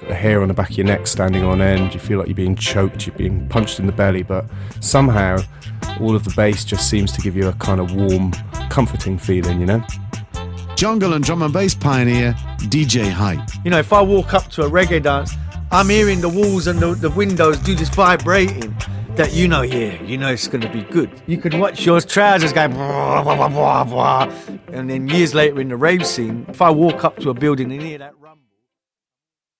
the hair on the back of your neck standing on end, you feel like you're being choked, you're being punched in the belly, but somehow all of the bass just seems to give you a kind of warm, comforting feeling, you know? Jungle and drum and bass pioneer DJ Hype. You know, if I walk up to a reggae dance, I'm hearing the walls and the windows do this vibrating that you know it's going to be good. You can watch your trousers go blah, blah, blah, blah, blah. And then years later in the rave scene, if I walk up to a building and hear that rumble.